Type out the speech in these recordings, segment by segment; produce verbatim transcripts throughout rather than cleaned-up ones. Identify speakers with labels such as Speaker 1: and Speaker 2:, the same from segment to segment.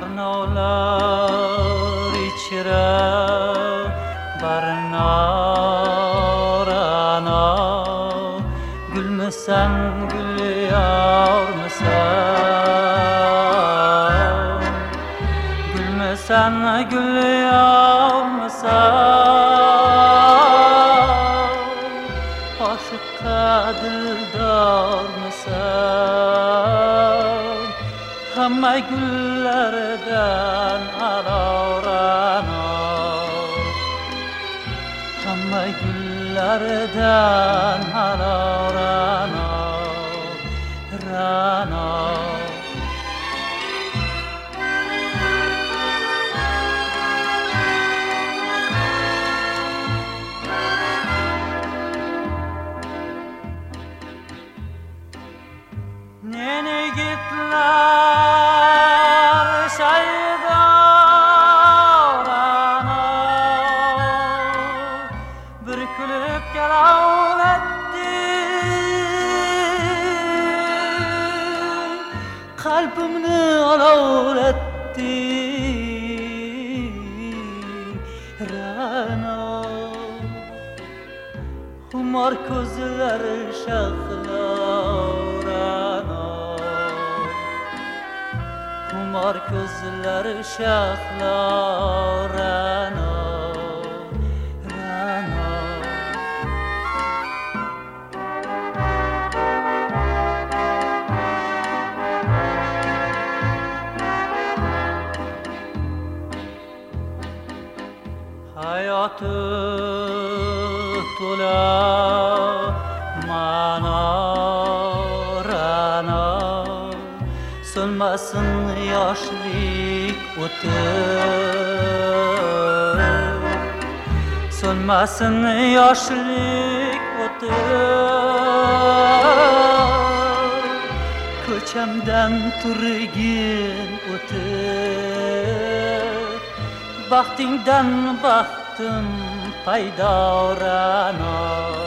Speaker 1: barnolar içre barnarana gülmesen gül yağmısan gülmesen gül yağmısan aşıkka dildar mısın hamma güllerden alarana hamma güllerden alarana rana nene gitler saydarana bürkülüp gelav etti kalbimni alav etti rana humar ko'zlar shahlar humar ko'zlar shahlar rano rano hayoti to'la ma'no rano so'nmasin yoshlik o'ti so'nmasin yoshlik o'ti ko'chamdan turgin o'ti baxtingdan baxtim paydorano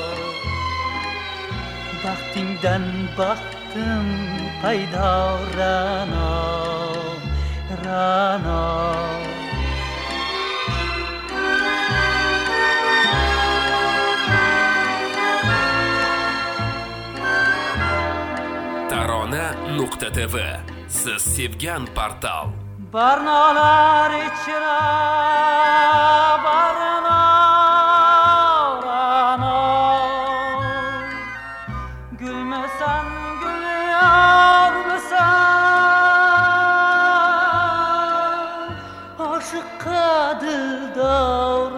Speaker 1: baxtingdan baxtim paydorano rano
Speaker 2: tarona nuqta tv siz sevgan portal
Speaker 1: barnolar ichra barnorana gülmesen gül yağmısan aşıkka dildar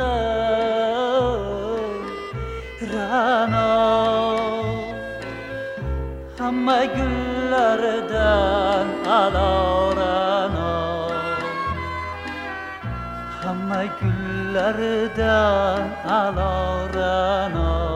Speaker 1: mısın rana hamma güllerden alarana hamma güllerden alarana